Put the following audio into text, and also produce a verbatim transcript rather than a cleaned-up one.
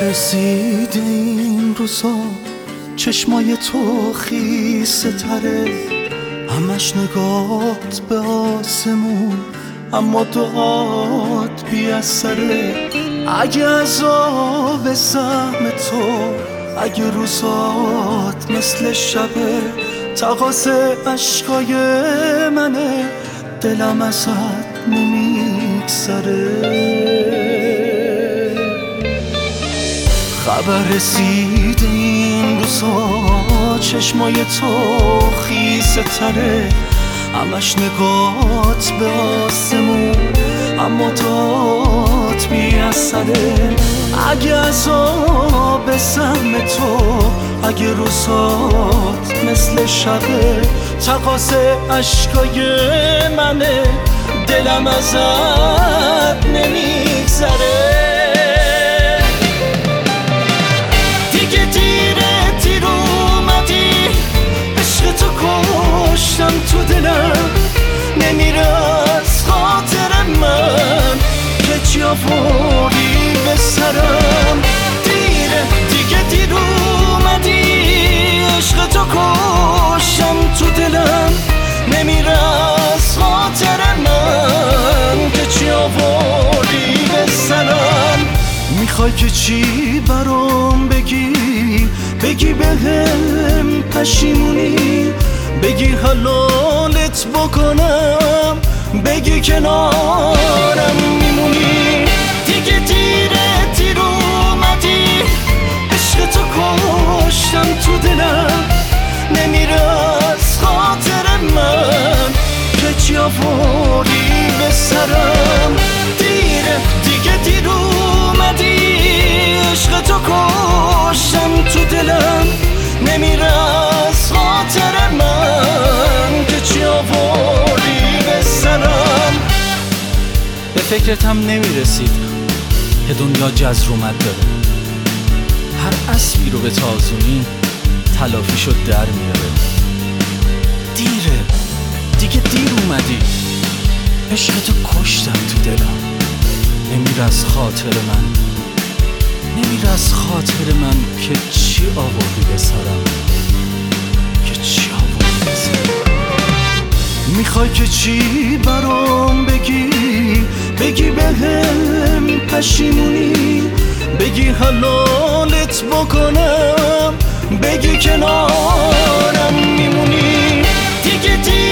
رسید این روزا چشمای تو خیسه تره، همش نگات به آسمون اما دعات بی اثره. اگه عذاب سهم تو، اگه روزات مثل شبه، تقاصه عشقای منه، دلم ازت نمیگذره. خبر رسید این روزا چشمای تو خیسه تره، همش نگات به آسمون اما داد بی اثره. اگه عذاب سهم تو، اگه روزات مثل شبه، تقاصه عشقای منه، دلم ازت نمیگذره. دیگه دیره دیر اومدی، عشق تو کشتم تو دلم، نمیره از خاطر من که چی آوردی به سرم. دیره دیگه دیر اومدی، عشق تو کشتم تو دلم، نمیره از خاطر من که چی آوردی به سرم. میخوای که چی برام بگی، بگی بهم پشیمونی، بگی حلالت بکنم، بگی کنارم میمونی. دیگه دیره دیر اومدی، عشق تو کشتم تو دلم، نمیره از خاطر من که چی آوردی به سرم. دیره دیگه دیر اومدی، عشق تو کشتم تو دلم، نمیره از خاطر من که چی آوردی به سرم. به فکرتم نمیرسید که دنیا جزرومت داره، هر اسبی رو به تازونی تلافیشو در میاره. دیره دیگه دیر اومدی، عشق تو کشتم تو دلم، نمیره از خاطر من، نمیره از خاطر من که چی آوردی به سرم، که چی آوردی به سرم. میخوای که چی برام بگی، بگی بهم پشیمونی، بگی حلالت بکنم، بگی کنارم میمونی. دیگه